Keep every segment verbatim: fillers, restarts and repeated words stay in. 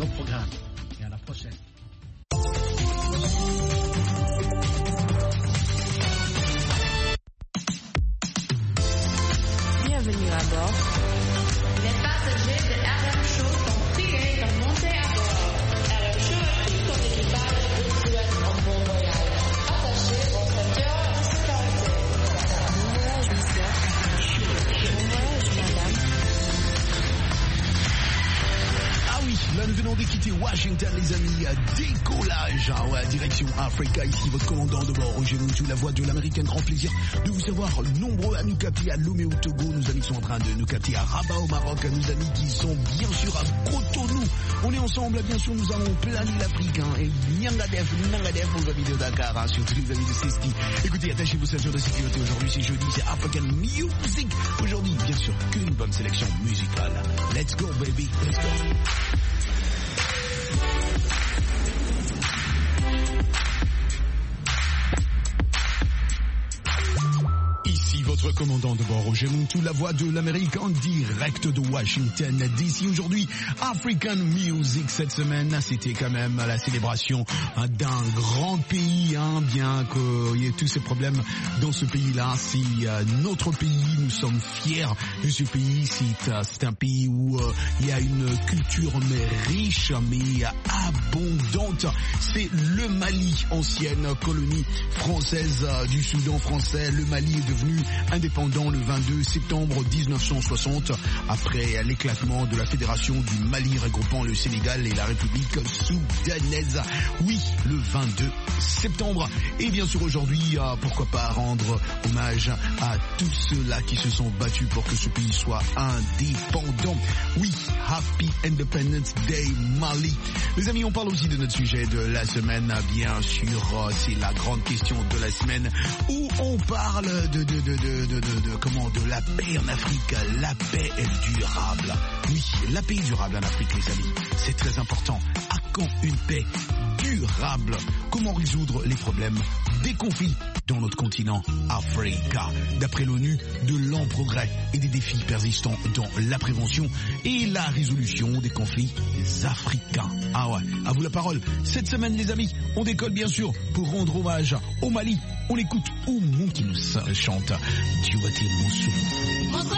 nos programmes. Et à la prochaine. Bienvenue à bord. Les passagers de R M Show sont priés de monter à bord. R M Show et tout son équipage vous souhaitent un bon voyage. Attachez vos ceintures de sécurité. Bon voyage, monsieur. Bon voyage, madame. Ah oui, là nous venons de quitter Washington, les amis. Décollage, ah ouais, direction Africa. Ici votre commandant de bord, Roger Moutou, la voix de l'Amérique. Un grand plaisir de vous savoir nombreux à nous capter à Lomé au Togo. Nos amis sont en train de nous capter à Rabat au Maroc. Nos amis qui sont bien sûr à Cotonou. On est ensemble, bien sûr, nous allons planer l'Afrique. Hein, et Nyangadef, Nyangadef aux amis de Dakar, hein, surtout les amis de Sesti. Écoutez, attachez vos ceintures de sécurité. Aujourd'hui c'est jeudi, c'est African Music. Aujourd'hui, bien sûr, qu'une bonne sélection musicale. Let's go baby, let's go. Ici votre commandant de bord, Roger Moutou, la voix de l'Amérique en direct de Washington D C. Aujourd'hui, African Music cette semaine, c'était quand même la célébration hein, d'un grand pays, hein, bien qu'il y ait tous ces problèmes dans ce pays-là. C'est euh, notre pays, nous sommes fiers de ce pays. C'est, euh, c'est un pays où euh, il y a une culture mais riche, mais abondante. C'est le Mali, ancienne colonie française euh, du Soudan français. Le Mali est devenu indépendant le vingt-deux septembre dix-neuf cent soixante après l'éclatement de la fédération du Mali regroupant le Sénégal et la République soudanaise. Oui, le vingt-deux septembre. Et bien sûr aujourd'hui, euh, pourquoi pas rendre hommage à tous ceux-là qui se sont battus pour que ce pays soit indépendant. Oui, Happy Independence Day Mali. Les amis, on parle aussi de notre sujet de la semaine. Bien sûr, euh, c'est la grande question de la semaine où on parle de, de, de, de, de, de, de, comment, de la paix en Afrique. La paix est durable. Oui, la paix est durable en Afrique, les amis. C'est très important. À quand une paix durable? Comment résoudre les problèmes des conflits dans notre continent Africa? D'après l'ONU, de lents progrès et des défis persistants dans la prévention et la résolution des conflits africains. Ah ouais, à vous la parole. Cette semaine, les amis, on décolle bien sûr pour rendre hommage au Mali. On écoute Oumou qui nous chante Djouati Moussou.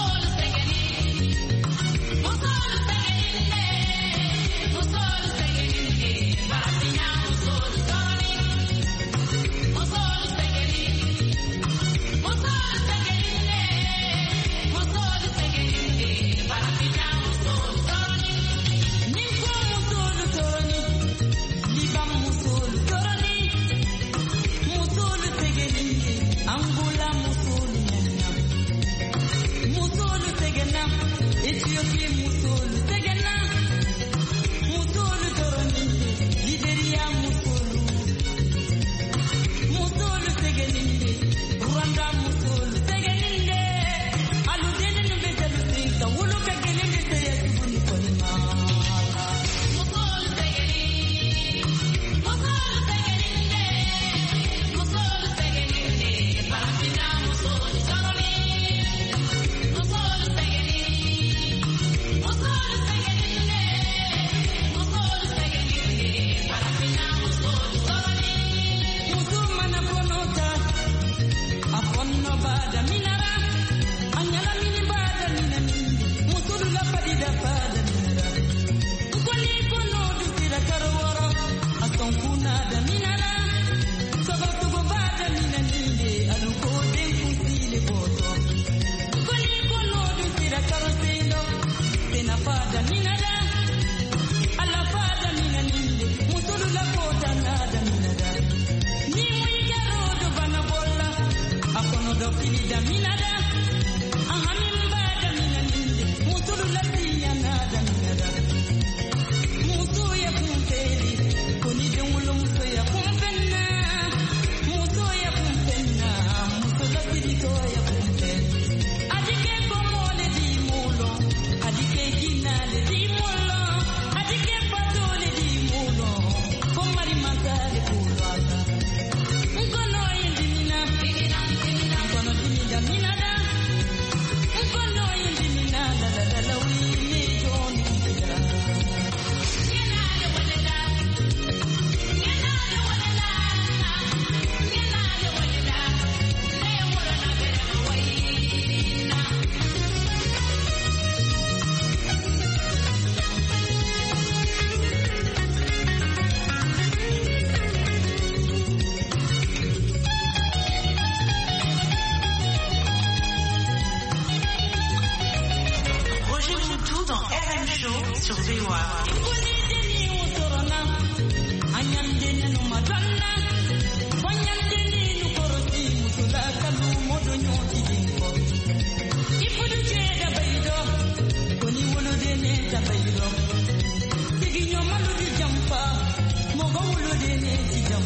Mina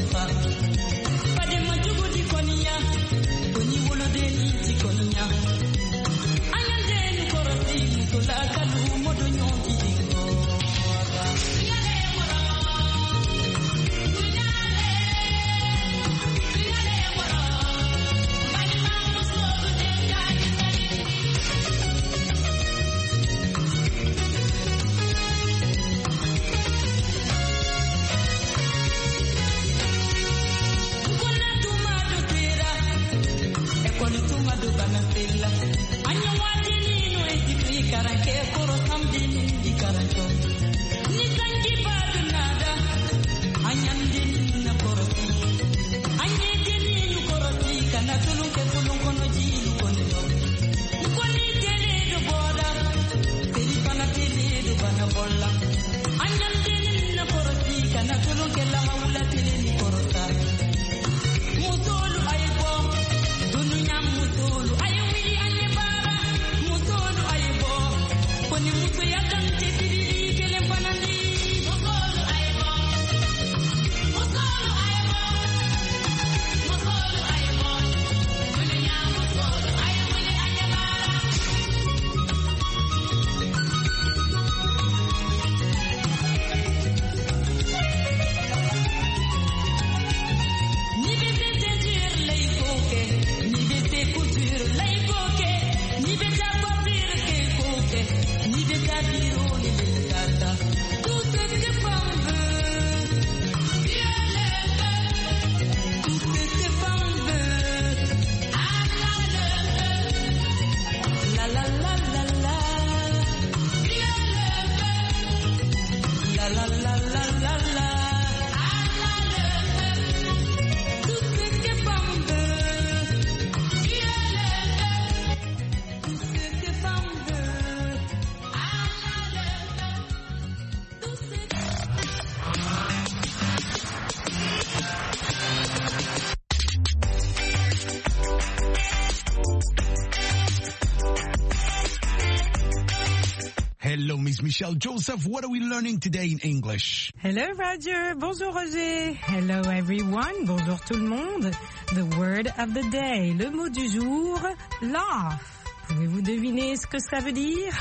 Hello, Miss Michelle Joseph. What are we learning today in English? Hello, Roger. Bonjour, Roger. Hello, everyone. Bonjour, tout le monde. The word of the day. Le mot du jour, laugh. Pouvez-vous deviner ce que ça veut dire?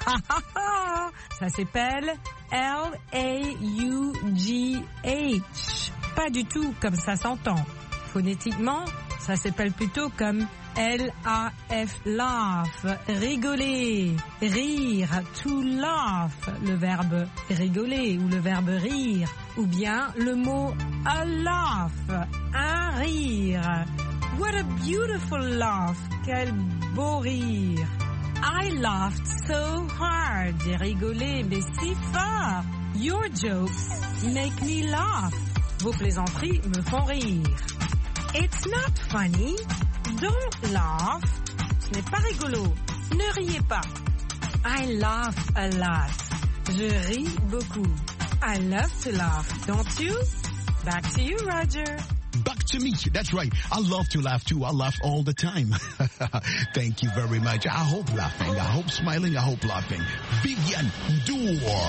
Ça s'appelle L A U G H. Pas du tout comme ça s'entend. Phonétiquement, ça s'appelle plutôt comme L A F, laugh, rigoler, rire, to laugh, le verbe rigoler ou le verbe rire, ou bien le mot a laugh, un rire. What a beautiful laugh, quel beau rire. I laughed so hard, j'ai rigolé mais si fort. Your jokes make me laugh. Vos plaisanteries me font rire. It's not funny. Don't laugh. Ce n'est pas rigolo. Ne riez pas. I laugh a lot. Je ris beaucoup. I love to laugh, don't you? Back to you, Roger. Back to me. That's right. I love to laugh too. I laugh all the time. Thank you very much. I hope laughing. I hope smiling. I hope laughing. Viviane Dour.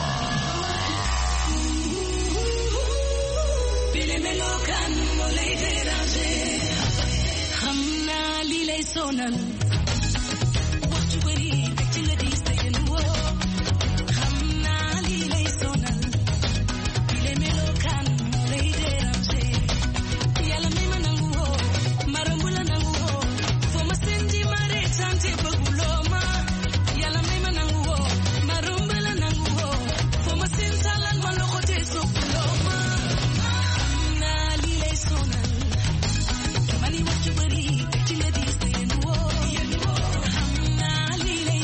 Sonal waxtu bari ci la dis te yeen wo xamna li lay sonal ile melokan lay déranger yalla mi ma nangu wo marambu la nangu wo fo ma sendi mare tante baguloma yalla mi ma nangu wo marambu la nangu wo fo ma sensalan ma loxote sokuloma xamna li lay sonal mani waxtu bari ci la dis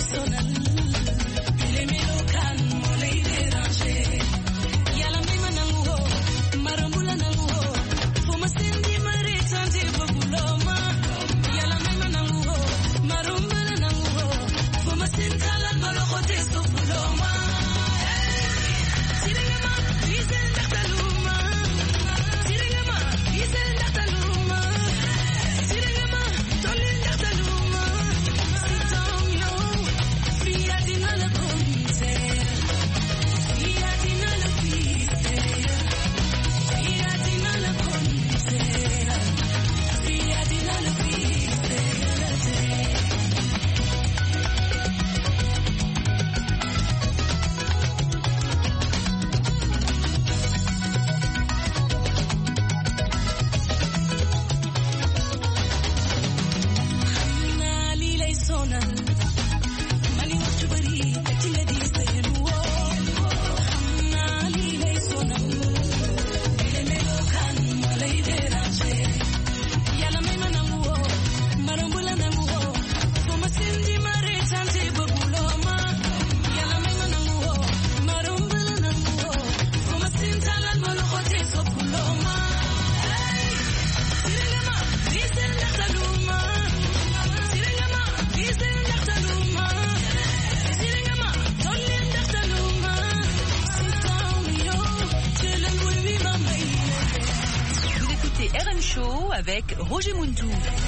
Show avec Roger Muntou.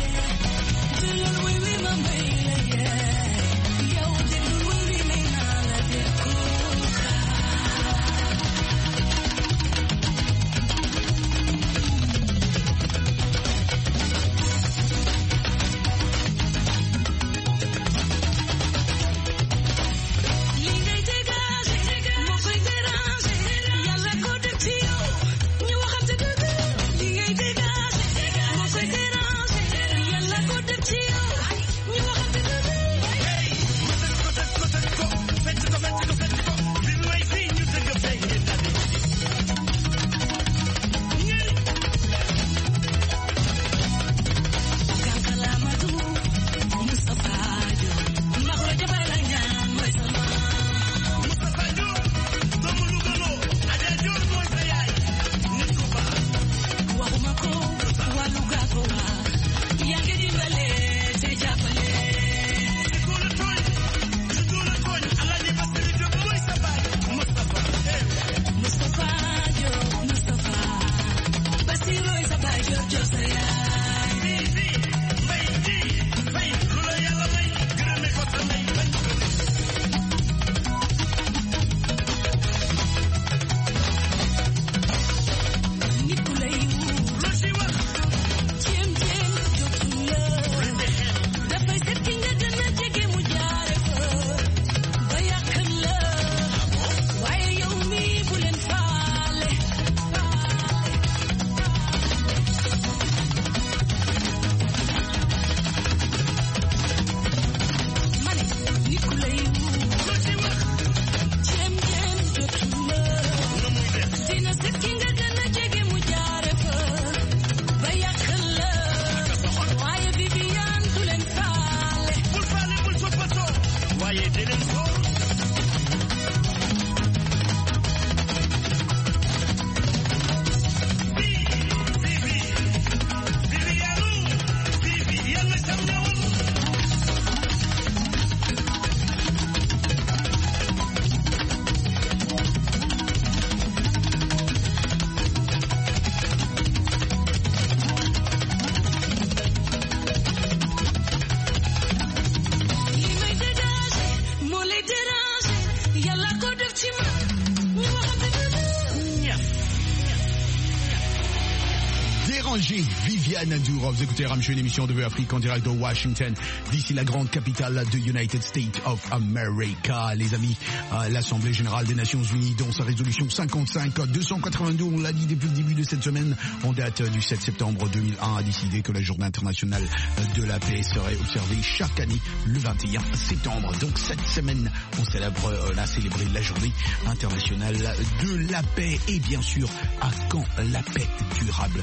Viviane Durov, vous écoutez Ramshu, une émission de Vue Afrique en direct de Washington, d'ici la grande capitale de United States of America. Les amis, euh, l'Assemblée Générale des Nations Unies, dans sa résolution cinquante-cinq deux cent quatre-vingt-deux, on l'a dit depuis le début de cette semaine, en date du sept septembre deux mille un, a décidé que la journée internationale de la paix serait observée chaque année le vingt et un septembre. Donc cette semaine, on célèbre, euh, on a célébré la journée internationale de la paix. Et bien sûr, à quand la paix durable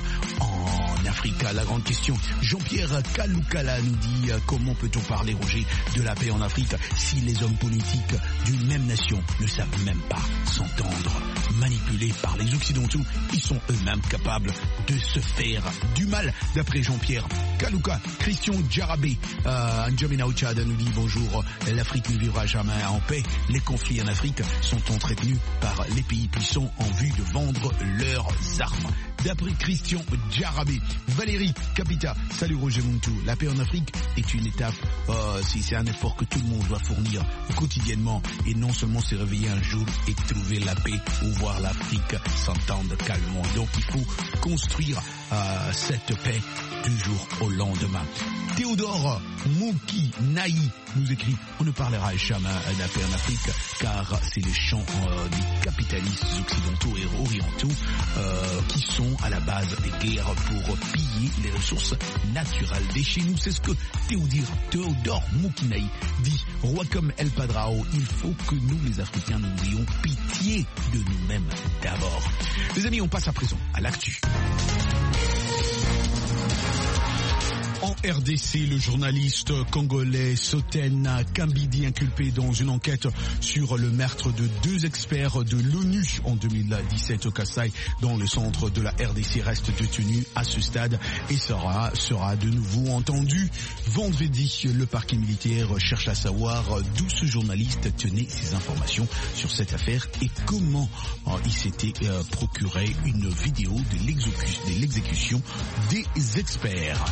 en Afrique? La grande question. Jean-Pierre Kaloukala nous dit euh, comment peut-on parler, Roger, de la paix en Afrique si les hommes politiques d'une même nation ne savent même pas s'entendre? Manipulés par les Occidentaux, ils sont eux-mêmes capables de se faire du mal. D'après Jean-Pierre Kalouka, Christian Djarabé, euh, N'Djamena Ochad nous dit bonjour, l'Afrique ne vivra jamais en paix. Les conflits en Afrique sont entretenus par les pays puissants en vue de vendre leurs armes. D'après Christian Djarabé, Valérie Capita, salut Roger Muntou. La paix en Afrique est une étape, euh, c'est un effort que tout le monde doit fournir quotidiennement et non seulement se réveiller un jour et trouver la paix ou voir l'Afrique s'entendre calmement. Donc il faut construire euh, cette paix du jour au lendemain. Théodore Mouki Naï nous écrit, on ne parlera jamais de la paix en Afrique car c'est les champs euh, des capitalistes occidentaux et orientaux euh, qui sont à la base des guerres pour piller les ressources naturelles des chez nous. C'est ce que Théodore, Théodore Mouki Naï dit. Roi comme El Padrao, il faut que nous les Africains nous ayons pitié de nous-mêmes d'abord. Les amis, on passe à présent à l'actu. En R D C, le journaliste congolais Soten Kambidi, inculpé dans une enquête sur le meurtre de deux experts de l'ONU en deux mille dix-sept au Kasaï, dans le centre de la R D C, reste détenu à ce stade et sera, sera de nouveau entendu vendredi. Le parquet militaire cherche à savoir d'où ce journaliste tenait ses informations sur cette affaire et comment euh, il s'était euh, procuré une vidéo de l'exécution, de l'exécution des experts.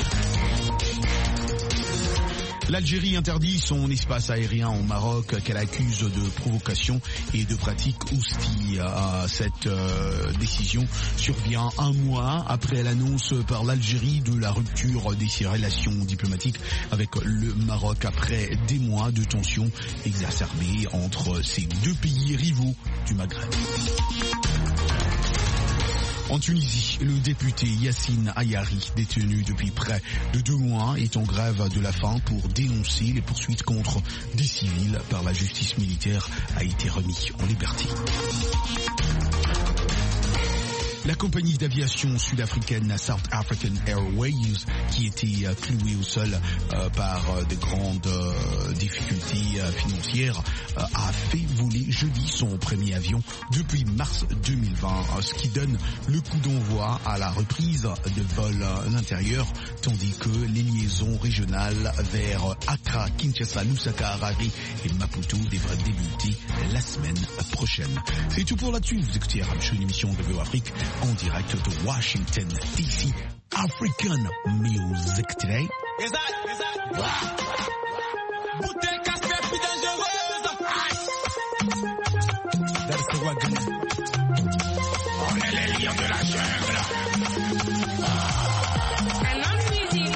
L'Algérie interdit son espace aérien au Maroc qu'elle accuse de provocation et de pratiques hostiles. Cette euh, décision survient un mois après l'annonce par l'Algérie de la rupture des relations diplomatiques avec le Maroc après des mois de tensions exacerbées entre ces deux pays rivaux du Maghreb. En Tunisie, le député Yassine Ayari, détenu depuis près de deux mois, est en grève de la faim pour dénoncer les poursuites contre des civils par la justice militaire, a été remis en liberté. La compagnie d'aviation sud-africaine South African Airways, qui était euh, clouée au sol euh, par euh, de grandes euh, difficultés euh, financières, euh, a fait voler jeudi son premier avion depuis mars deux mille vingt, euh, ce qui donne le coup d'envoi à la reprise de vols à l'intérieur, tandis que les liaisons régionales vers Accra, Kinshasa, Lusaka, Harare et Maputo devraient débuter la semaine prochaine. C'est tout pour là-dessus. Vous écoutez Arab Show, une émission de V O Afrique en direct de Washington D C. African Music Today. Is that, is that, wow. Bouteille casse-tête plus dangereuse. That's the wagon. On est les lions de la jungle. Un homme musique.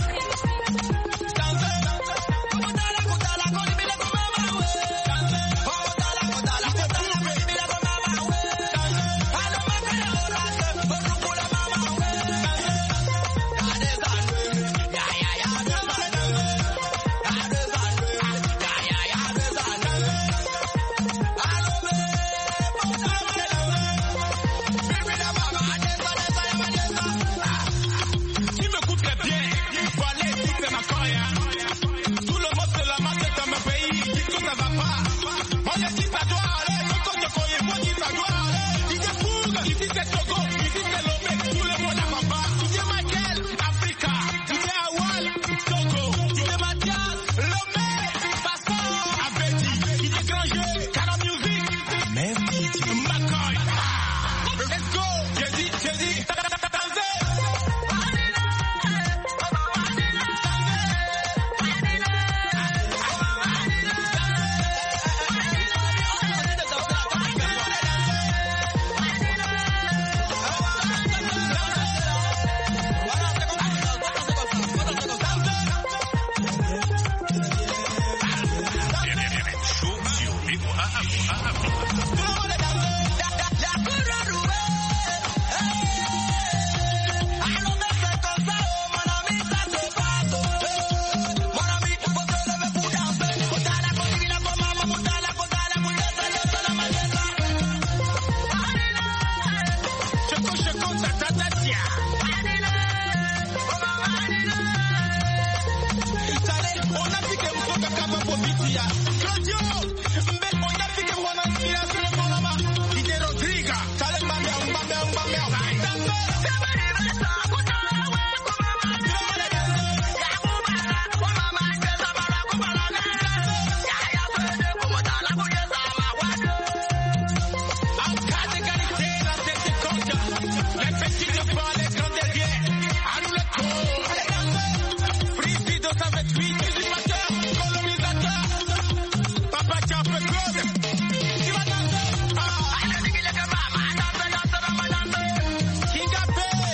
King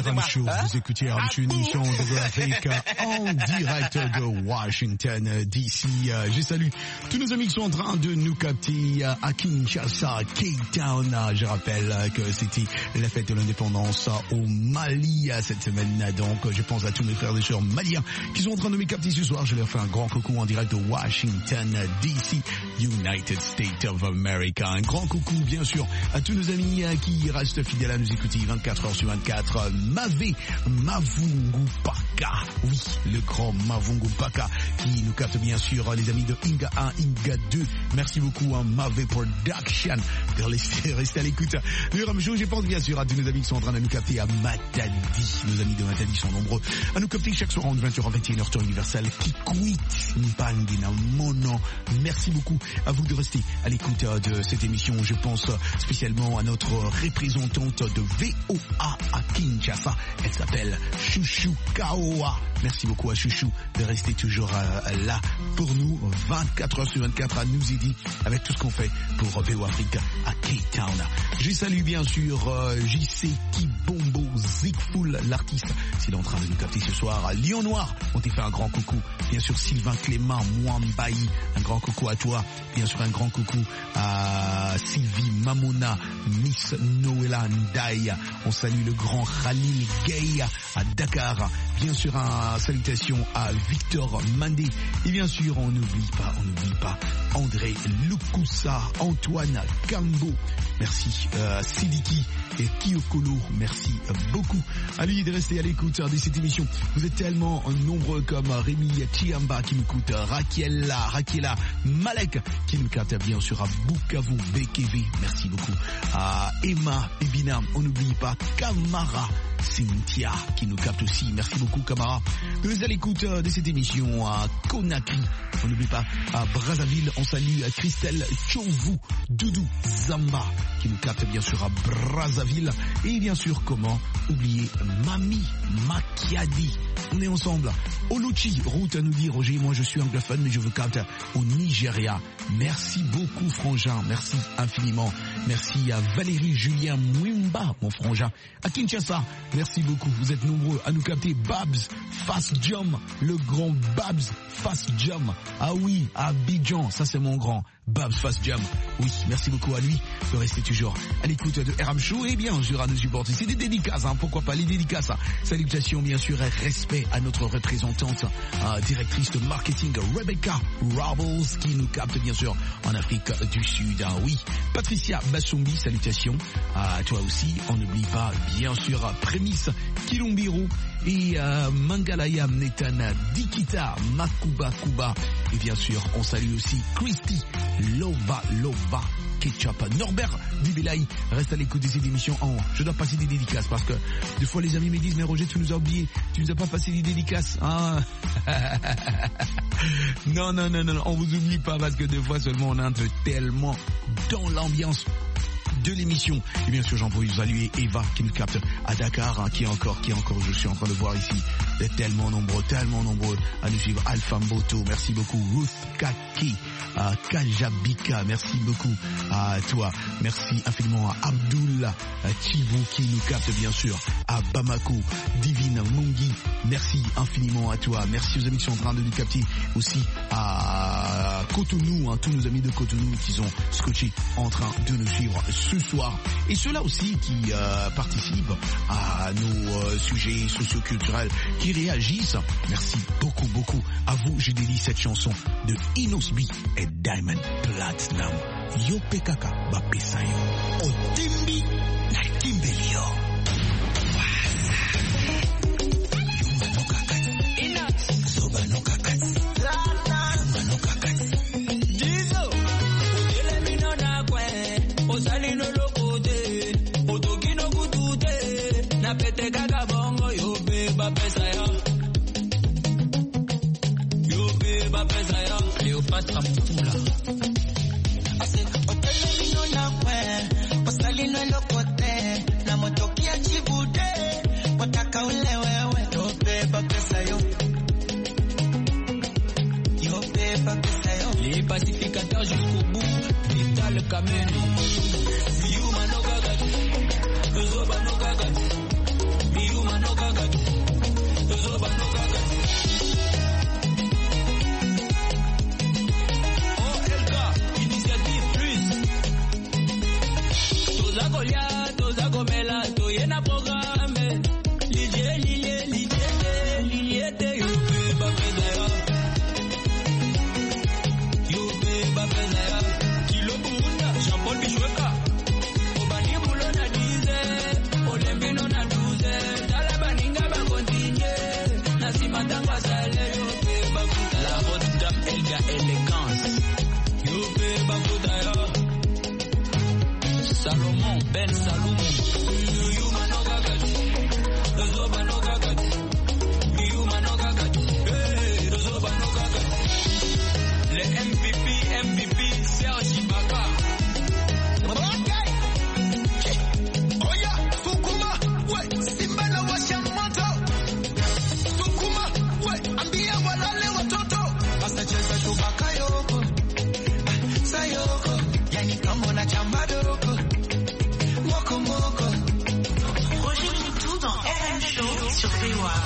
R M Show, vous écoutez R M Show, une émission de l'Afrique en direct de Washington D C. Je salue tous nos amis qui sont en train de nous capter à Kinshasa, Cape Town. Je rappelle que c'était la fête de l'indépendance au Mali cette semaine. Donc je pense à tous mes frères et sœurs maliens qui sont en train de me capter ce soir. Je leur fais un grand coucou en direct de Washington D C, United States of America. Un grand coucou bien sûr à tous nos amis qui restent fidèles à nous écouter vingt-quatre heures sur vingt-quatre. Mavé Mavungu Paka, oui, le grand Mavungu Paka qui nous capte bien sûr, les amis de Inga un, Inga deux. Merci beaucoup à Mavé Production de rester, rester à l'écoute. Le Ramjo, je pense bien sûr à tous nos amis qui sont en train de nous capter à Matadi. Nos amis de Matadi sont nombreux à nous capter chaque soir en vingt heures à vingt et une heures temps universel. Kikwit Mpangina Mono. Merci beaucoup à vous de rester à l'écoute de cette émission. Je pense spécialement à notre représentante de V O A à Kinshasa. Elle s'appelle Chouchou Kaoa. Merci beaucoup à Chouchou de rester toujours euh, là pour nous vingt-quatre heures sur vingt-quatre à nous aider avec tout ce qu'on fait pour V O A Afrique à Cape Town. Je salue bien sûr euh, J C Kibombo Zigful, l'artiste, s'il est en train de nous capter ce soir. Lion Noir, on t'a fait un grand coucou. Bien sûr Sylvain Clément Mwambaï, un grand coucou à toi. Bien sûr un grand coucou à Sylvie Mamona, Miss Noëlla Ndaï. On salue le grand Khalil Gay à Dakar. Bien sûr un salutation à Victor Mandé. Et bien sûr on n'oublie pas, on n'oublie pas André Lukusa, Antoine Kambo. Merci euh, Sidiki et Kiyokolo. Merci beaucoup à lui de rester à l'écoute de cette émission. Vous êtes tellement nombreux comme Rémi Chiamba qui nous écoute, Rakiela, Rakiela Malek qui nous capte bien sûr à Bukavu, B K V. Merci beaucoup à Emma Ebina. On n'oublie pas Kamara Cynthia qui nous capte aussi. Merci beaucoup Kamara de nous à l'écoute de cette émission à Conakry. On n'oublie pas à Brazzaville. On salue à Christelle Chovu Doudou Zamba qui nous capte bien sûr à Brazzaville. Et bien sûr comment oublier Mami Makiadi. On est ensemble. Oluchi Route nous dit Roger, moi je suis anglophone mais je vous capte au Nigeria. Merci beaucoup frangin, merci infiniment. Merci à Valérie Julien Mwimba mon frangin à Kinshasa. Merci beaucoup, vous êtes nombreux à nous capter. Babs Fast Jump, le grand Babs Fast Jump. Ah oui, à Abidjan, ça c'est mon grand Babs Fast Jump. Oui, merci beaucoup à lui de rester toujours à l'écoute de R M Show et bien sûr à nous supporter. C'est des dédicaces, hein, pourquoi pas les dédicaces. Hein. Salutations bien sûr et respect à notre représentante, euh, directrice de marketing Rebecca Robles qui nous capte bien sûr en Afrique du Sud. Hein. Oui, Patricia Bassombi, salutations à toi aussi. On n'oublie pas bien sûr Prémisse Kilombiru et euh, Mangalaya Netana Dikita Makuba Kuba. Et bien sûr on salue aussi Christy Lova Lova Ketchup. Norbert Dubelaï reste à l'écoute de cette émission. Oh, je dois passer des dédicaces parce que des fois les amis me disent mais Roger tu nous as oublié, tu nous as pas passé des dédicaces. Ah. non non non non on vous oublie pas parce que des fois seulement on entre tellement dans l'ambiance de l'émission. Et bien sûr, j'en peux vous saluer Eva qui nous capte à Dakar, hein, qui est encore, qui est encore, je suis en train de voir ici, d'être tellement nombreux, tellement nombreux à nous suivre. Alpha Mboto, merci beaucoup. Ruth Kaki, à Kajabika, merci beaucoup à toi. Merci infiniment à Abdul Chivu qui nous capte bien sûr à Bamako. Divine Mungi, merci infiniment à toi. Merci aux amis qui sont en train de nous capter aussi à Cotonou, hein, tous nos amis de Cotonou qui sont scotchés en train de nous suivre ce soir. Et ceux-là aussi qui euh, participent à nos euh, sujets socioculturels, qui réagissent. Merci beaucoup, beaucoup à vous. Je dédie cette chanson de Inosbi et Diamond Platinum. Yo Pekaka Bapesayo. Otimbi na Kimbelio. Cleopatra Mutula. Ase otele mino na kwe, osali no lokote, na motokia chibude, wataka ule wewe, yo beba pesa yo. Yo beba pesa yo. Les pacificateurs jusqu'au bout, Vital Kameni. Yuma no gagat, Zoba no gagat, Yuma no élégance. Youpe Bakudaya. Salomon, Ben Salomon. Yuma no gagati. Zoba no gagati. Yuma no gagati. Hey, Zoba no gagati. Les M V P, M V P, Serge Ibaka. Roger Moutou dans R M Show sur V O A.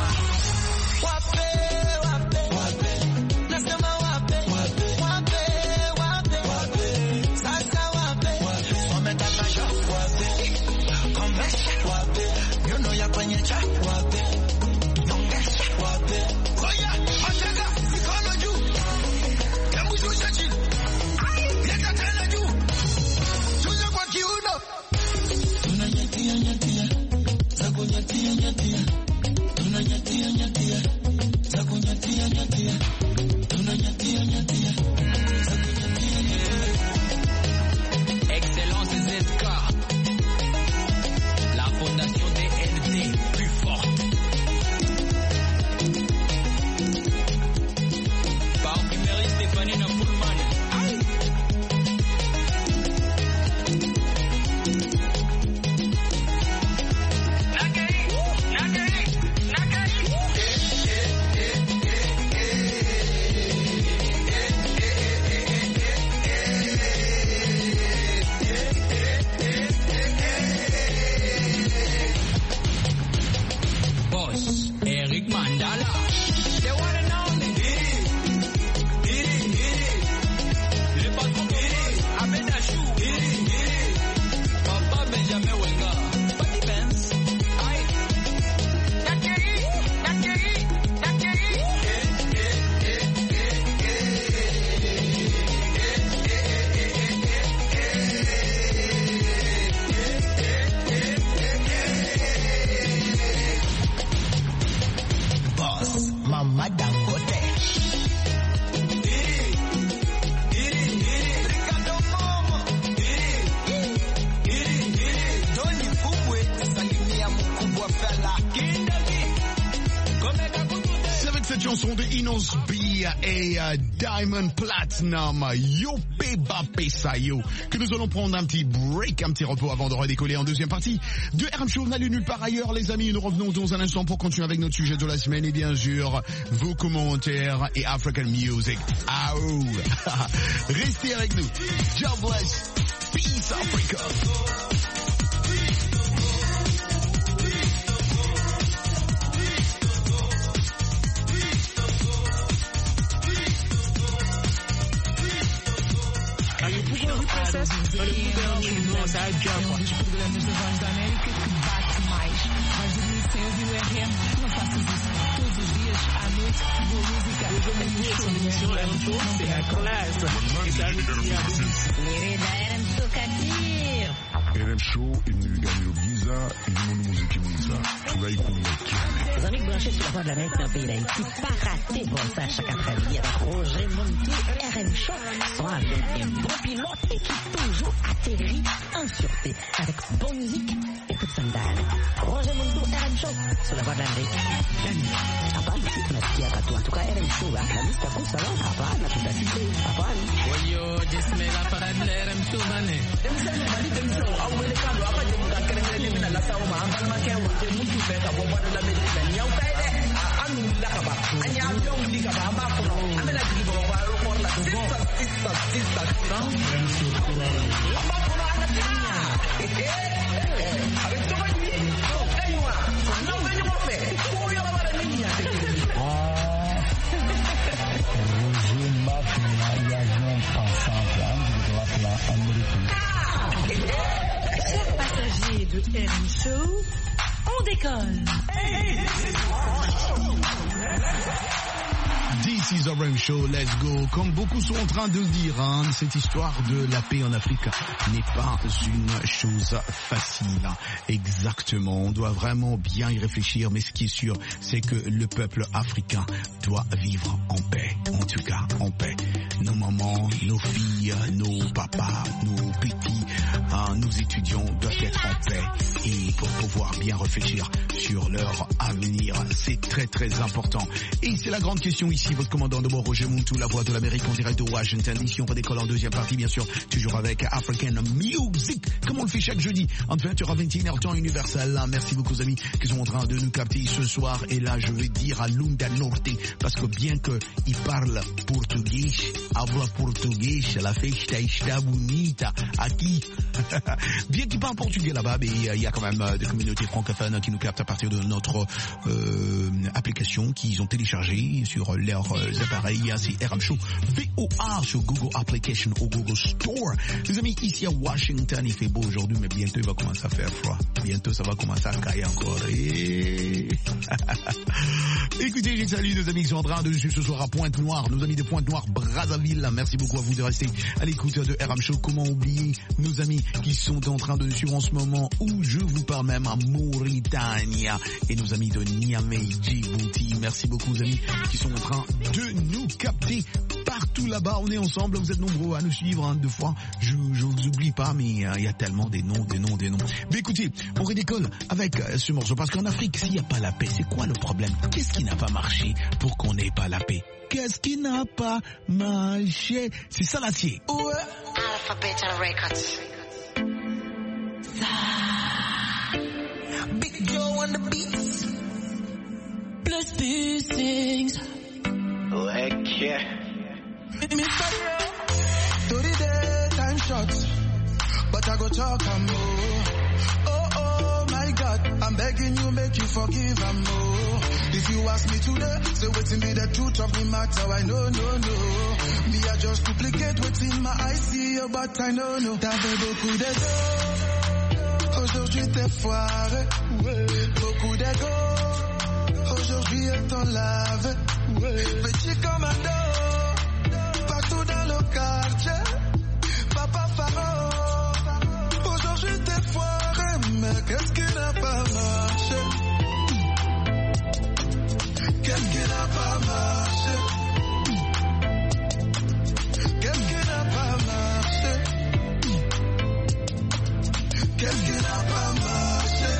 Excellence Z K. La fondation D N T plus forte. Parfumerie Stéphanie Napoulman. Boss, Eric Mandala. The one and only. Le patron de Ahmed Achou. Papa Benjamin Wenga. Patty Benz. Aïe. Nakeri, Nakeri, Nakeri. Boss, Mama Dangote. Ricardo Momo. Tony Fubwe, salimia mkubwa fella. Kindaki. Komeka Kutude. C'est avec cette chanson de Inos B et euh, Diamond Platinum, Yope Bape Sayo, que nous allons prendre un petit break, un petit repos avant de redécoller en deuxième partie de R M Show. N'allez nulle part ailleurs, les amis. Nous revenons dans un instant pour continuer avec notre sujet de la semaine et bien sûr vos commentaires et African Music. Ah oh. Restez avec nous. God bless. Peace Africa. Princess, olha o Google, nossa, a Java. Dos programas da Voz da América que bate mais. Vais dormir sem ouvir o R M? Não faças isso. Todos os dias, à noite, boa música. Eu vou me ver sobre isso, é um show, c'est la classe. Querida, R M Show Kadir. R M Show, Inugano Giza, Inumonu Muziki Mwiza. Turaïkoumba Kiane. Les amis branchés sur la Voix de l'Amérique dans le pays d'Haïti, pas rater bon ça chaque après-midi avec Roger Montou, R M Show, soit avec un bon pilote et qui toujours atterrit en sûreté avec bonne musique et toute sandale. Roger Montou, R M Show, sur la Voix de l'Amérique. Hapana, tunasikia katu. En tout cas, R M Show, la liste ya kusala, hapana, tutasikia, hapana. Oyo, jisme la parade la R M Show, bane. Emsema mali temso, awele kando, apa jemu kakerengele mina la sauma, ambana makewa, jemu tupeka, bombado la medina, ni au kaide, anu lakaba, anya amyo ulikaba, ambakono, amena jibo, waro korla, sista, sista, sista, ambakono anatia, avec toi, lui, aywa, non, venez mon fait, pour y avoir la ligne, Chers passagers de R M Show, on décolle. This is a R M Show, let's go. Comme beaucoup sont en train de le dire, hein, cette histoire de la paix en Afrique n'est pas une chose facile. Exactement, on doit vraiment bien y réfléchir, mais ce qui est sûr, c'est que le peuple africain doit vivre en paix, en tout cas en paix. Nos mamans, nos filles, nos papas, nos petits, hein, nos étudiants doivent être en paix et pour pouvoir bien réfléchir sur leur avenir. C'est très très important. Et c'est la grande question ici, votre commandant de bord Roger Muntu, la voix de l'Amérique en direct de Washington D C. On redécolle en deuxième partie, bien sûr, toujours avec African Music, comme on le fait chaque jeudi, entre vingt heures à vingt et une heures temps universel. Merci beaucoup aux amis qui sont en train de nous capter ce soir. Et là, je vais dire à Lunda Norte, parce que bien qu'il parle portugais, habla portugais, la festa está bonita, aqui. Bien qu'il parle portugais là-bas, mais il y a quand même des communautés francophones qui nous captent à partir de notre euh, application qu'ils ont téléchargée sur leurs euh, appareils. C'est R M Show V O A sur Google Application ou Google Store. Les amis, ici à Washington, il fait beau aujourd'hui, mais bientôt il va commencer à faire froid. Bientôt ça va commencer à cailler encore. Et... Écoutez, j'ai salué nos amis qui sont en train de suivre ce soir à Pointe-Noire, nos amis de Pointe-Noire, Brazzaville. Merci beaucoup à vous de rester à l'écoute de R M Show. Comment oublier nos amis qui sont en train de nous suivre en ce moment où je vous parle même à Mauritanie et nos amis de Niamey, Djibouti. Merci beaucoup aux amis qui sont en train de nous capter partout là-bas. On est ensemble, vous êtes nombreux à nous suivre, hein, deux fois. Je je vous oublie pas, mais il euh, y a tellement des noms, des noms, des noms. Mais écoutez, on redécolle avec euh, ce morceau parce qu'en Afrique, s'il n'y a pas la paix, c'est quoi le problème? Qu'est-ce qui n'a pas marché pour qu'on n'ait pas la paix? Qu'est-ce qui n'a pas marché? C'est ça l'acier. Ouais. Alphabet Records. Big Joe on the beats. Plus piercings. Okay. Mister Joe. To the day, time short. But I go talk and more. Oh, oh, my God. I'm begging you, make you forgive and more. If you ask me today, say waiting be the truth of the matter. I know, no, no. Me, I just duplicate what's in my eyes, see you, but I know, no. T'avais beaucoup d'ego. Aujourd'hui, t'es foiré. Beaucoup d'ego. Aujourd'hui, est en lave. Petit commando. Partout dans le quartier. Papa Faro. Aujourd'hui, t'es foiré. Mais qu'est-ce qui n'a pas marché? Qu'est-ce qui n'a pas marché? Qu'est-ce qui n'a pas marché? Qu'est-ce qui n'a pas marché?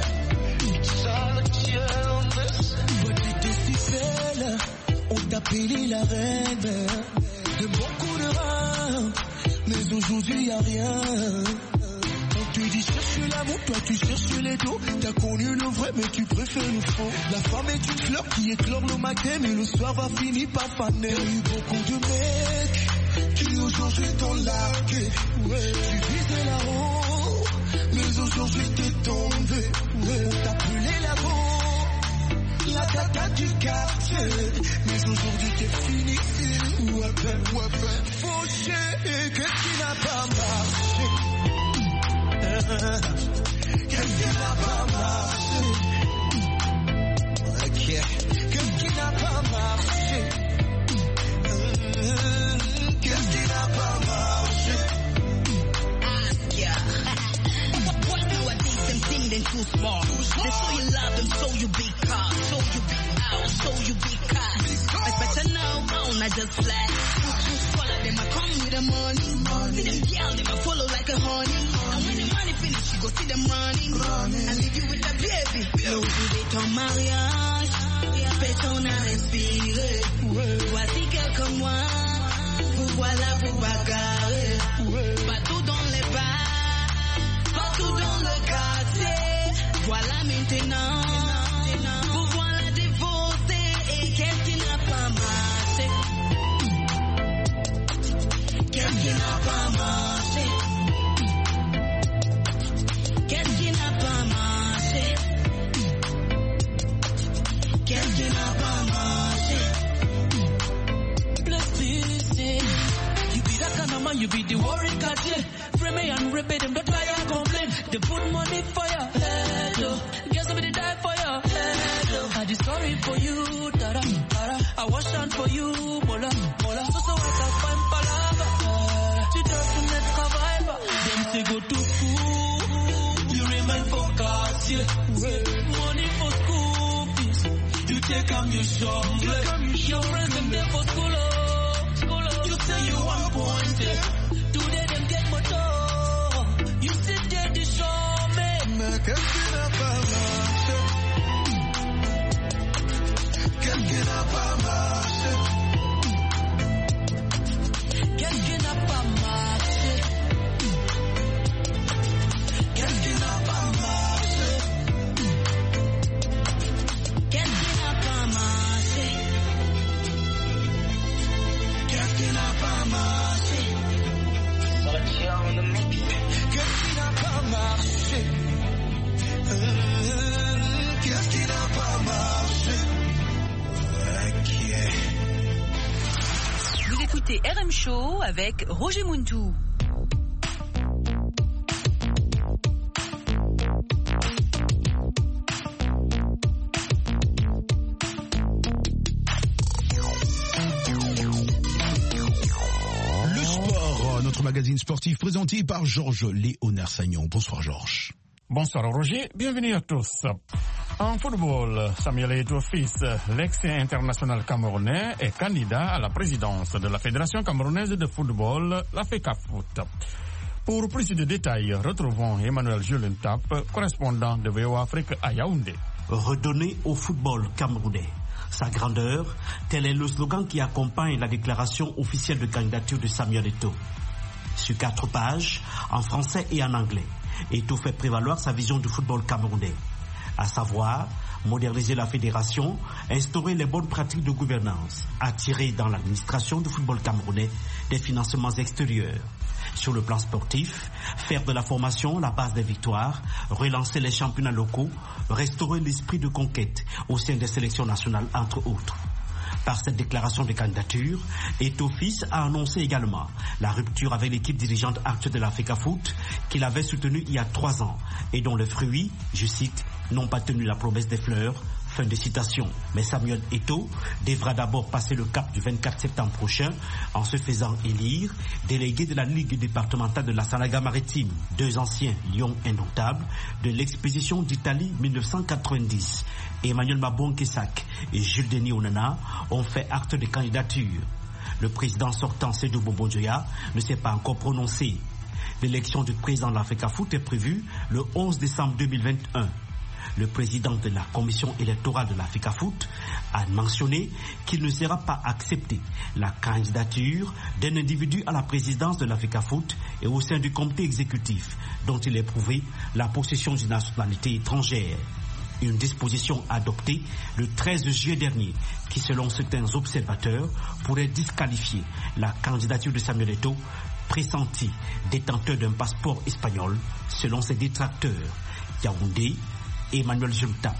Toi t'étais si belle, on t'appelait la reine. De beaucoup de reins, mais aujourd'hui y'a rien. Tu dis cherche l'amour, toi tu cherches les dos. T'as connu le vrai mais tu préfères le faux. La femme est une fleur qui éclore le matin mais le soir va finir par faner. Il y a eu beaucoup de mecs qui aujourd'hui t'ont largué. Ouais. Tu visais la haut, mais aujourd'hui t'es tombé. Ouais. On t'appelait la go, la tata du quartier. Mais aujourd'hui t'es fini. Ouais, ben, ouais, ben. Fauché, qu'est-ce qui n'a pas marché? Qu'est-ce qui n'a pas marché? Okay. Qu'est-ce qui n'a pas marché? Qu'est-ce qui n'a pas marché? Ah, yeah. What nowadays them think them too small. They show you love them, so you big car, so you big out, so you big car. It's better now, on I just fly. Follow them, I come with the money. money. Them girl, them I follow like a honey. And when the money finish, you go see them running. running. I leave you with the baby. No, c'est ton mariage. Personne n'a respiré. Voici quelques mois. Vous voilà, vous bagarrez. Partout dans les bars, partout dans le quartier. Voilà maintenant. Vous voilà dévoté. Et qu'est-ce qui n'a pas marché? Qu'est-ce qui n'a pas marché? Qu'est-ce qui n'a pas marché? Qu'est-ce qui n'a pas marché? Plus busy. You be that kind of man, you be the worried cat, yeah. Frame me and rip it, them don't try and complain. They put money for your head, oh. Guess I'm gonna die for your head, oh. I did sorry for you, da-da, da-da. I wash down for you, they come you strong. Your friends them there for school. You say you one pointed. Today them get motor. You sit there to show me. Qu'est-ce n'a pas marché? Qu'est-ce qui n'a pas marché? Qu'est-ce qui n'a pas marché? Qu'est-ce qui n'a pas marché? Qu'est-ce qui n'a pas marché? Qu'est-ce qui n'a pas marché? Qu'est-ce qui n'a pas marché? Qu'est-ce qui n'a pas marché? Okay. Vous écoutez R M Show avec Roger Muntou. Notre magazine sportif présenté par Georges Léonard Sagnon. Bonsoir Georges. Bonsoir Roger, bienvenue à tous. En football, Samuel Eto'o-Fils, l'ex-international camerounais, est candidat à la présidence de la Fédération camerounaise de football, la FECAFOOT. Pour plus de détails, retrouvons Emmanuel Julien Tap, correspondant de V O A Afrique à Yaoundé. Redonner au football camerounais sa grandeur, tel est le slogan qui accompagne la déclaration officielle de candidature de Samuel Eto'o. Sur quatre pages, en français et en anglais, Eto'o fait prévaloir sa vision du football camerounais, à savoir moderniser la fédération, instaurer les bonnes pratiques de gouvernance, attirer dans l'administration du football camerounais des financements extérieurs. Sur le plan sportif, faire de la formation la base des victoires, relancer les championnats locaux, restaurer l'esprit de conquête au sein des sélections nationales, entre autres. Par cette déclaration de candidature, Eto'o-Fils a annoncé également la rupture avec l'équipe dirigeante actuelle de la FECAFOOT qu'il avait soutenue il y a trois ans et dont les fruits, je cite, n'ont pas tenu la promesse des fleurs. Fin de citation. Mais Samuel Eto'o devra d'abord passer le cap du vingt-quatre septembre prochain en se faisant élire délégué de la Ligue départementale de la Salaga-Maritime. Deux anciens lions indomptables de l'expédition d'Italie mille neuf cent quatre-vingt-dix, Emmanuel Mabouan-Kesak et Jules Denis Onana, ont fait acte de candidature. Le président sortant Seydou Bobo-Dioya ne s'est pas encore prononcé. L'élection du président de la FECAFOOT est prévue le onze décembre deux mille vingt et un. Le président de la commission électorale de la FECAFOOT a mentionné qu'il ne sera pas accepté la candidature d'un individu à la présidence de la FECAFOOT et au sein du comité exécutif dont il a prouvé la possession d'une nationalité étrangère. Une disposition adoptée le treize juillet dernier qui, selon certains observateurs, pourrait disqualifier la candidature de Samuel Eto'o, pressenti détenteur d'un passeport espagnol, selon ses détracteurs. Yaoundé, Emmanuel Juntap,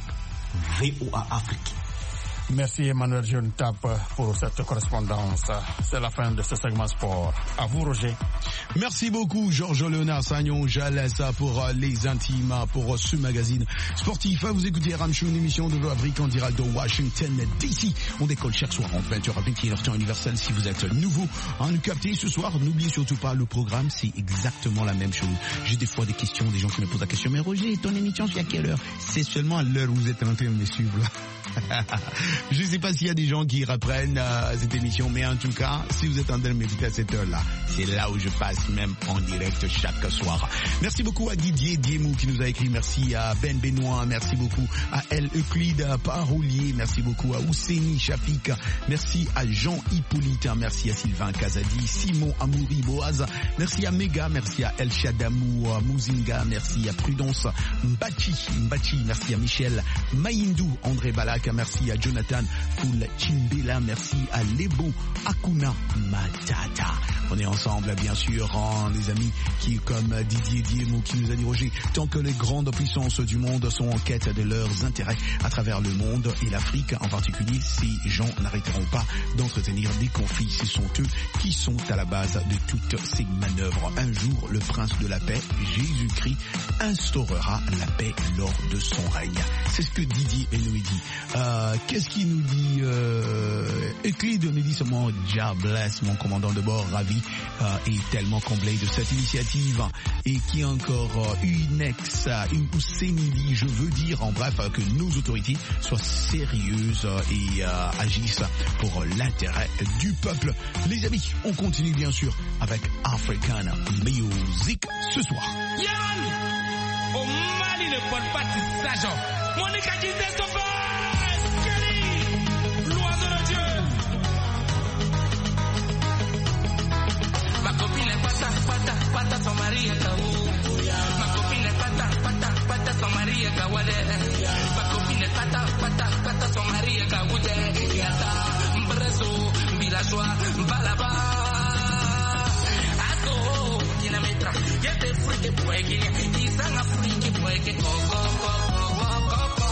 V O A Afrique. Merci Emmanuel Juntap pour cette correspondance. C'est la fin de ce segment sport. À vous Roger. Merci beaucoup Georges Léonard Sagnon. Je laisse pour les intimes pour ce magazine sportif. Vous écoutez R M Show, une émission de V O A Afrique en direct de Washington D C. On décolle chaque soir en vingt heures à vingt et une heures temps universel. Si vous êtes nouveau à nous capter ce soir, n'oubliez surtout pas le programme, c'est exactement la même chose. J'ai des fois des questions, des gens qui me posent la question, mais Roger, ton émission c'est à quelle heure? C'est seulement à l'heure où vous êtes en train de me suivre là. Je ne sais pas s'il y a des gens qui reprennent euh, cette émission, mais en tout cas, si vous êtes en train de m'écouter à cette heure-là, c'est là où je passe même en direct chaque soir. Merci beaucoup à Didier Diemou qui nous a écrit, merci à Ben Benoît, merci beaucoup à El Euclide Parolier, merci beaucoup à Ousseini Chafik, merci à Jean Hippolyte, merci à Sylvain Kazadi, Simon Amouri Boaz, merci à Mega, merci à El Shadamou Mouzinga, merci à Prudence Mbachi, Mbachi, merci à Michel Maïndou, André Balak, merci à Jonathan Foul Chimbela, merci à Lebo Akuna Matata. On est ensemble, bien sûr, hein, les amis, qui, comme Didier Diemou, qui nous a dit, Roger, tant que les grandes puissances du monde sont en quête de leurs intérêts à travers le monde, et l'Afrique en particulier, ces gens n'arrêteront pas d'entretenir des conflits. Ce sont eux qui sont à la base de toutes ces manœuvres. Un jour, le prince de la paix, Jésus-Christ, instaurera la paix lors de son règne. C'est ce que Didier nous dit. Euh, qu'est-ce qui qui nous dit euh, Euclide nous dit seulement Ja bless mon commandant de bord, ravi euh, et tellement comblé de cette initiative. Et qui encore euh, une ex, une Sénélie, je veux dire en bref euh, que nos autorités soient sérieuses euh, et euh, agissent pour l'intérêt du peuple. Les amis, on continue bien sûr avec African Music ce soir. Yann, au Mali ne porte pas de sagent. Monica disait sauvage, Kelly, l'oiseau de Dieu. Ma copine est pata, pata, pata, son mari est kaou. Ma copine est pata, pata, pata, son mari est kawade. Ma copine est pata, pata, pata, son mari est kawude. Yata, mbrezo, villageois, balaba. Aso, kinametra, yete friki poeke, isanga friki poeke, koko, koko, koko, koko.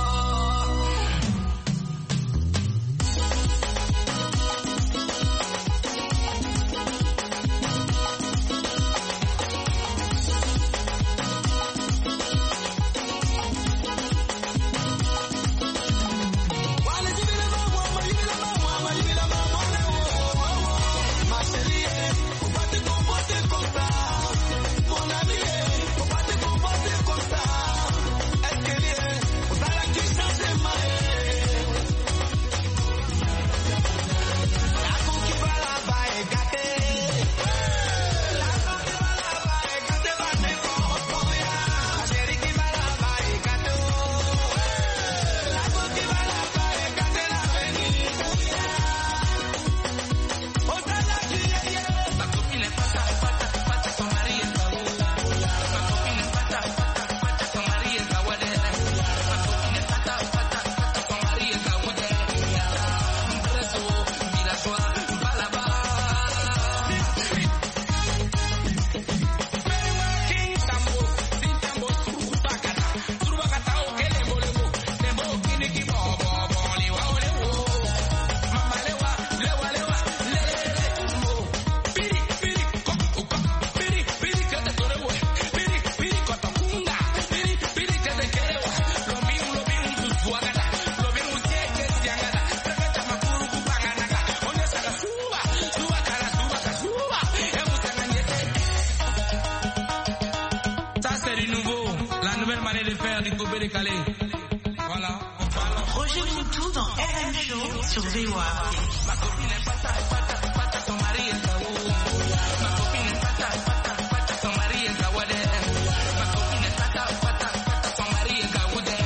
Voilà. Roger Moutou dans R M Show sur V O A. Ma copine est pata, pata, pata, son mari est kaou. Ma copine est pata, pata, pata, son mari est kawade. Ma copine est pata, pata, pata, son mari est kawude.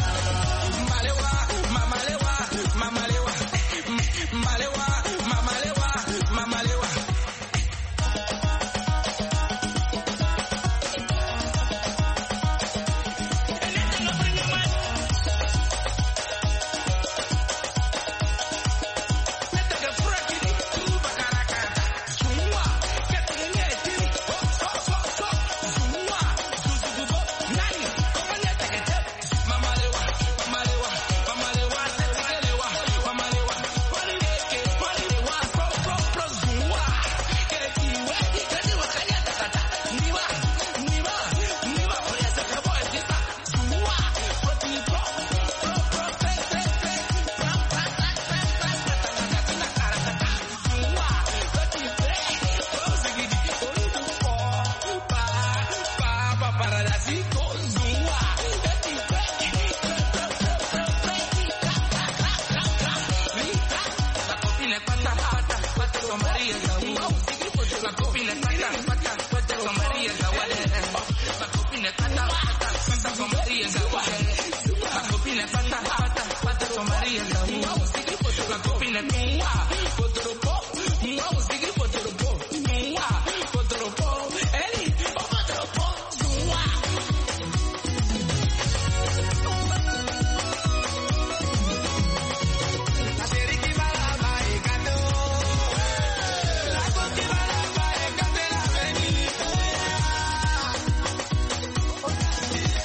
Malewa, mamalewa, mamalewa. Malewa, mamalewa, mamalewa.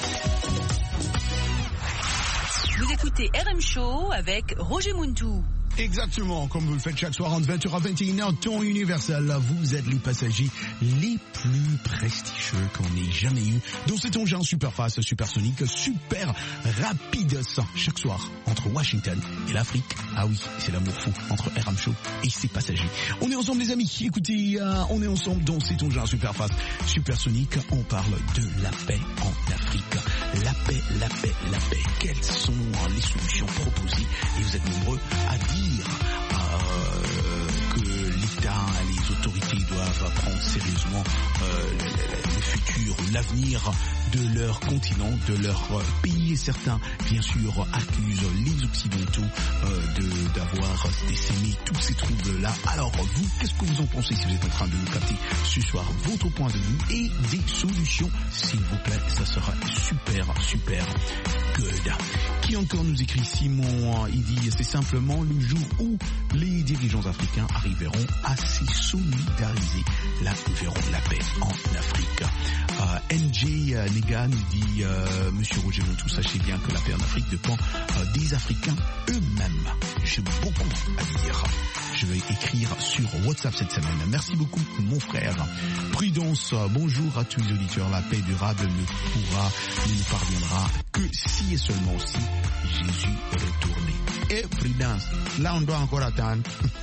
R M Show avec Roger Moutou. Exactement, comme vous le faites chaque soir entre vingt heures à vingt et une heures, temps universel. Vous êtes les passagers les plus prestigieux qu'on ait jamais eu dans cet engin super fast, supersonique, super rapide. Ça, chaque soir, entre Washington et l'Afrique. Ah oui, c'est l'amour fou entre R M Show et ses passagers. On est ensemble les amis, écoutez, euh, on est ensemble dans cet engin super fast, supersonique. On parle de la paix en Afrique. La paix, la paix, la paix. Quelles sont les solutions proposées? Et vous êtes nombreux à dire Euh, que l'État, les autorités doivent prendre sérieusement euh, le, le futur, l'avenir de leur continent, de leur pays. Et certains, bien sûr, accusent les Occidentaux euh, de, d'avoir décémé tous ces troubles-là. Alors, vous, qu'est-ce que vous en pensez si vous êtes en train de nous capter ce soir? Votre point de vue et des solutions, s'il vous plaît, ça sera super, super good. Qui encore nous écrit? Simon, il dit, c'est simplement le jour où les dirigeants africains arriveront à se solidariser, là, nous verrons la paix en Afrique. Euh, N J euh, Nega nous dit, euh, Monsieur Roger Montou, sachez bien que la paix en Afrique dépend euh, des Africains eux-mêmes. J'ai beaucoup à dire. Je vais écrire sur WhatsApp cette semaine. Merci beaucoup, mon frère. Prudence, bonjour à tous les auditeurs. La paix durable ne pourra, ne parviendra que si et seulement si Jésus est retourné. Et prudence, là on doit encore attendre.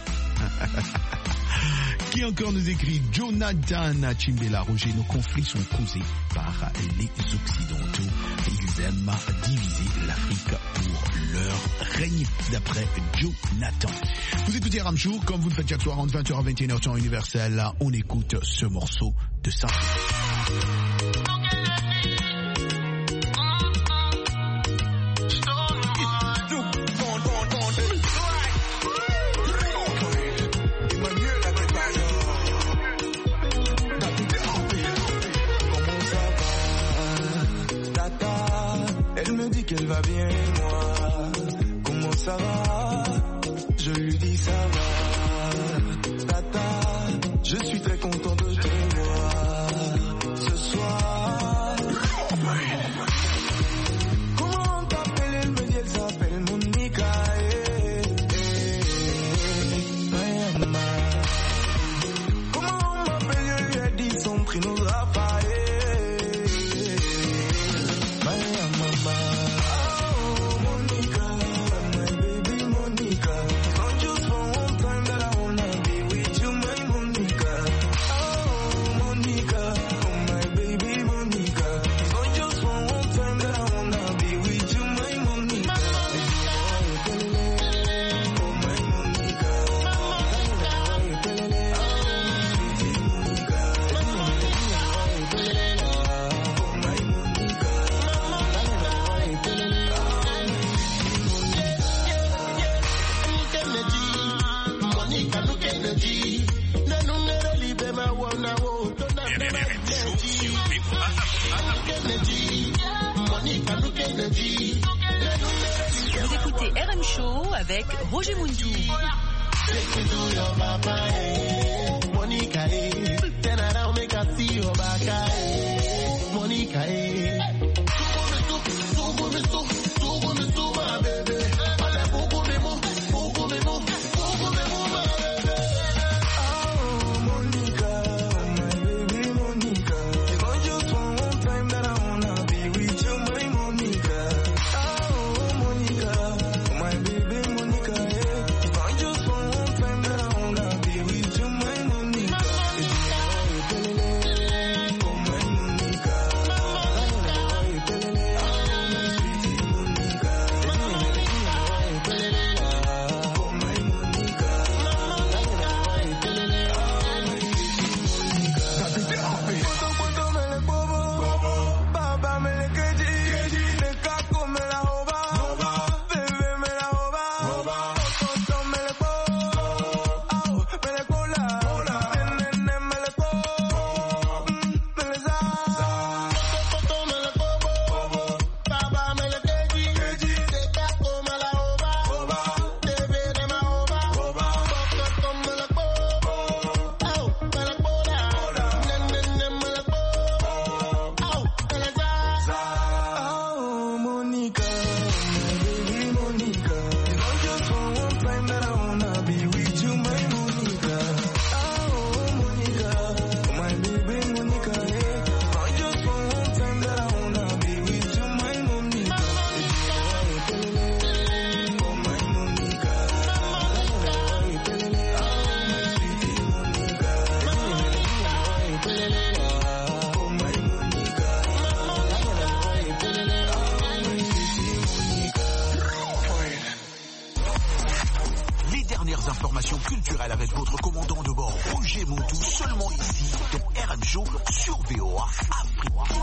Qui encore nous écrit? Jonathan Chimbela, Roger, nos conflits sont causés par les Occidentaux. Ils aiment diviser l'Afrique pour leur règne, d'après Jonathan. Vous écoutez Ramchou, comme vous le faites chaque soir entre vingt heures à vingt et une heures temps universel. On écoute ce morceau de ça. Qu'elle va bien et moi, comment ça va? Je lui dis ça va, tata, je suis très content de te voir ce soir. Comment on t'appelle? Elle me dit elle s'appelle Monica. Eh, eh, eh, maman. Comment on m'appelle? Je lui ai dit son prénom Raphaël. Vous écoutez R M Show avec Roger Montou. avec votre commandant de bord, Roger Montou, seulement ici, dans R M Show, sur V O A Afrique.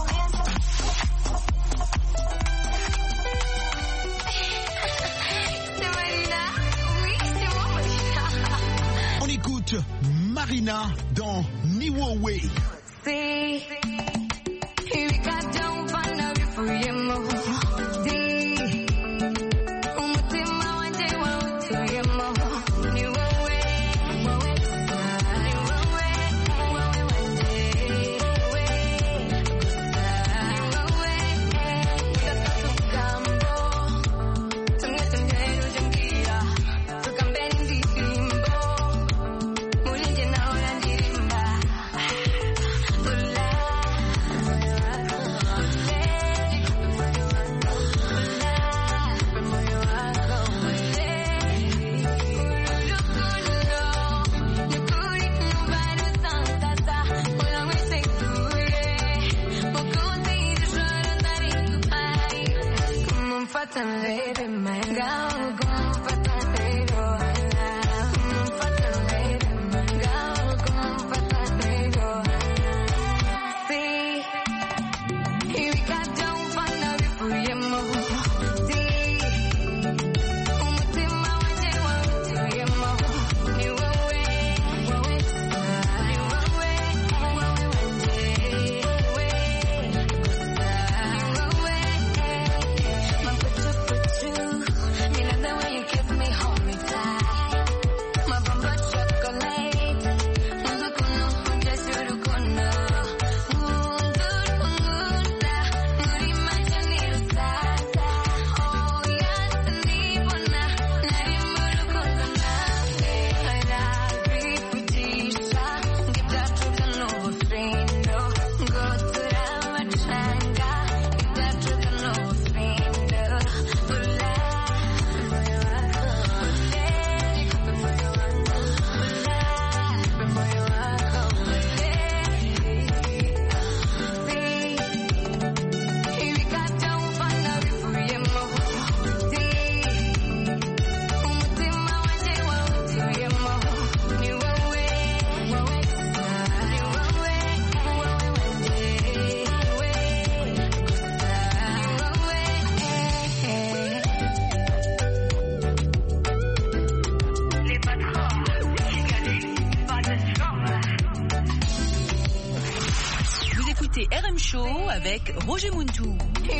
C'est Marina. Oui, c'est moi, Marina. On écoute Marina dans Niwo Way. See, here we got down, find out if we am more. R M Show avec Roger Montou.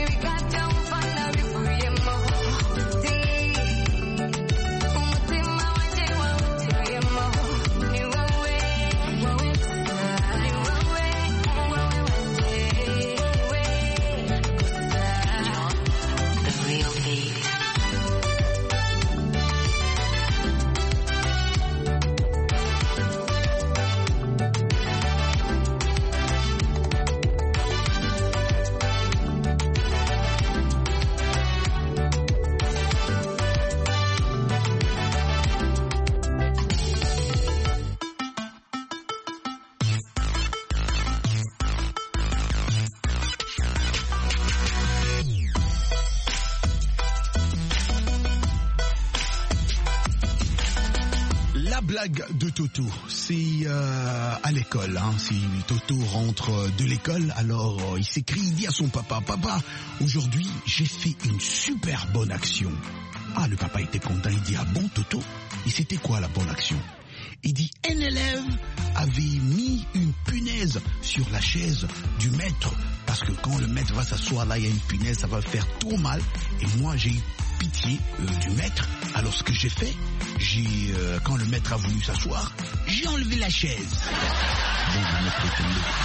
Blague de Toto, c'est euh, à l'école. Hein. Si Toto rentre de l'école, alors euh, il s'écrie, il dit à son papa, papa, aujourd'hui j'ai fait une super bonne action. Ah, le papa était content, il dit, ah bon Toto, et c'était quoi la bonne action? Il dit, un élève avait mis une punaise sur la chaise du maître, parce que quand le maître va s'asseoir là, il y a une punaise, ça va faire trop mal, et moi j'ai eu pitié euh, du maître. Alors ce que j'ai fait, j'ai euh, quand le maître a voulu s'asseoir, j'ai enlevé la chaise. Bon, le maître est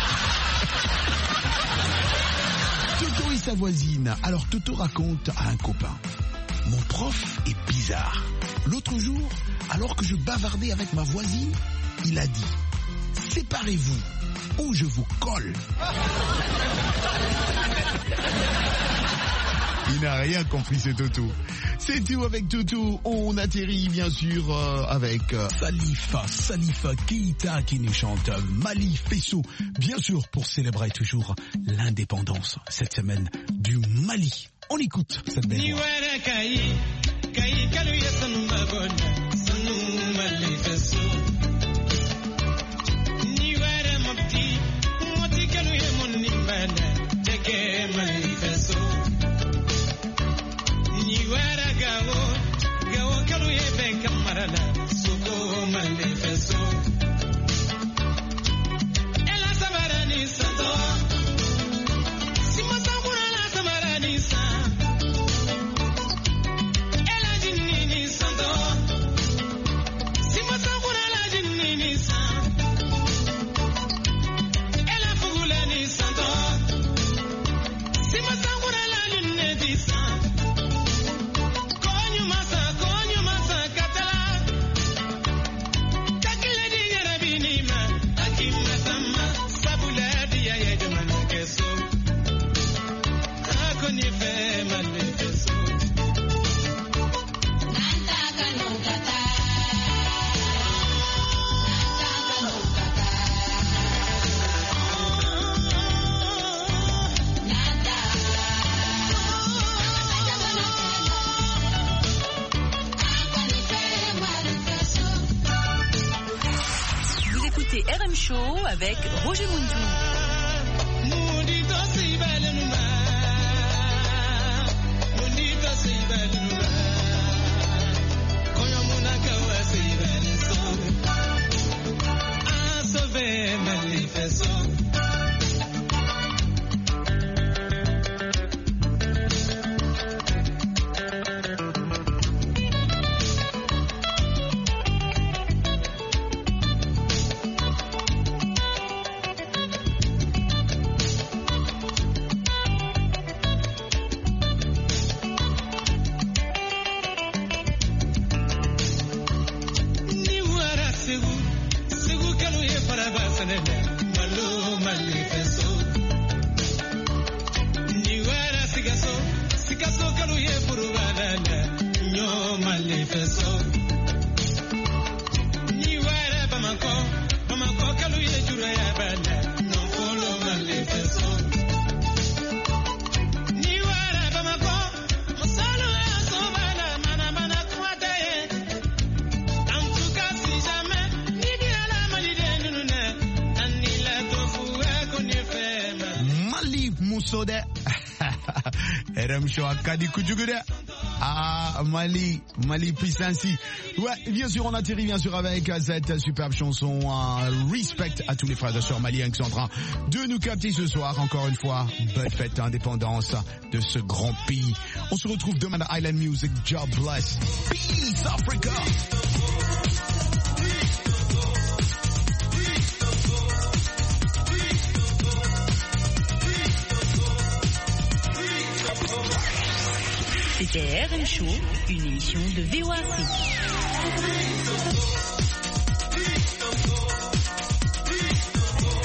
tombé. Toto et sa voisine. Alors Toto raconte à un copain, mon prof est bizarre. L'autre jour, alors que je bavardais avec ma voisine, il a dit, séparez-vous ou je vous colle. Il n'a rien compris, ce Toto. C'est tout avec Toto. On atterrit bien sûr euh, avec euh, Salifa, Salifa Keita qui nous chante Mali Fesso. Bien sûr pour célébrer toujours l'indépendance cette semaine du Mali. On écoute cette belle voix. Kay, kay, Show avec Roger Muntou. R M Show Akadi Kujugude. Ah, Mali, Mali Pisansi. Ouais, bien sûr, on atterrit bien sûr avec cette superbe chanson. Uh, respect à tous les frères et sœurs maliens qui sont en train de nous capter ce soir. Encore une fois, bonne fête d'indépendance de ce grand pays. On se retrouve demain à Island Music. God bless. Peace, Africa. C'était R M Show, une émission de V O A C.